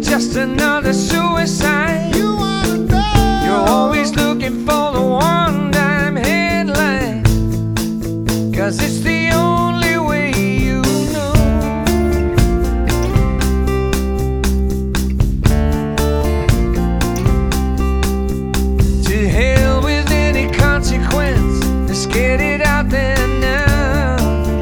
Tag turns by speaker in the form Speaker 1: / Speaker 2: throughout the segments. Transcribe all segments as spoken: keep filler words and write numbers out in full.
Speaker 1: just another suicide.
Speaker 2: You wanna know?
Speaker 1: You're always looking for the one-dime headline, 'cause it's the only way you know. To hell with any consequence, let's get it out there now.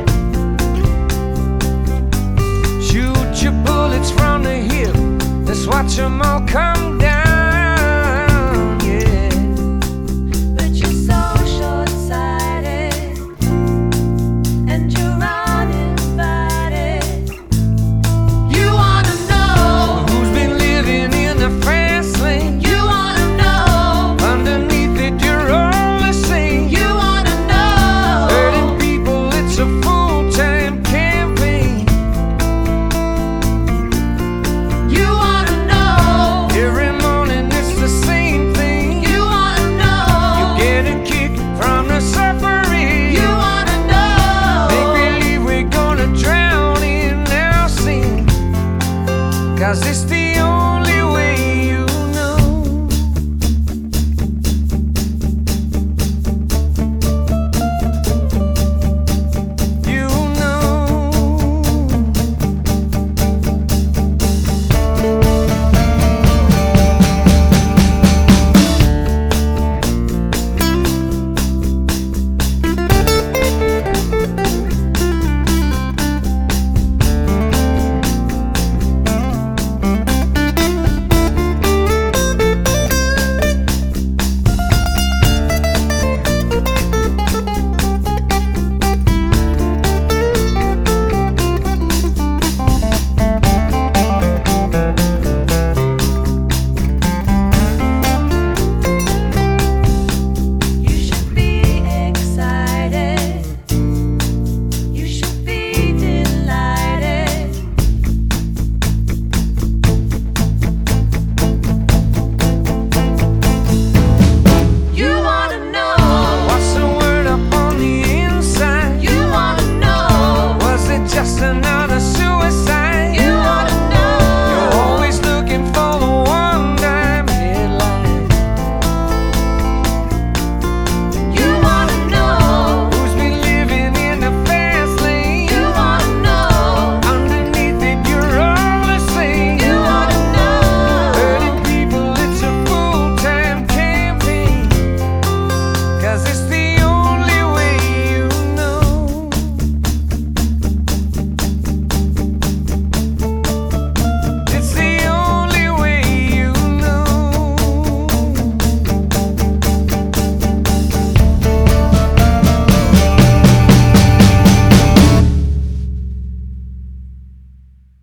Speaker 1: Shoot your bullets from the hip, let's watch them all come down, yeah.
Speaker 3: But you're so short-sighted, and you're uninvited. You wanna know
Speaker 1: Who's been living in the fast lane?
Speaker 3: You wanna know
Speaker 1: Underneath it, you're all the same.
Speaker 3: You wanna know
Speaker 1: Hurting people, it's a full-time campaign.
Speaker 3: You wanna know
Speaker 1: Every morning, it's the same thing.
Speaker 3: You wanna know
Speaker 1: You get a kick from the suffering.
Speaker 3: You wanna know
Speaker 1: Make believe we're gonna drown in our sin, 'cause it's the only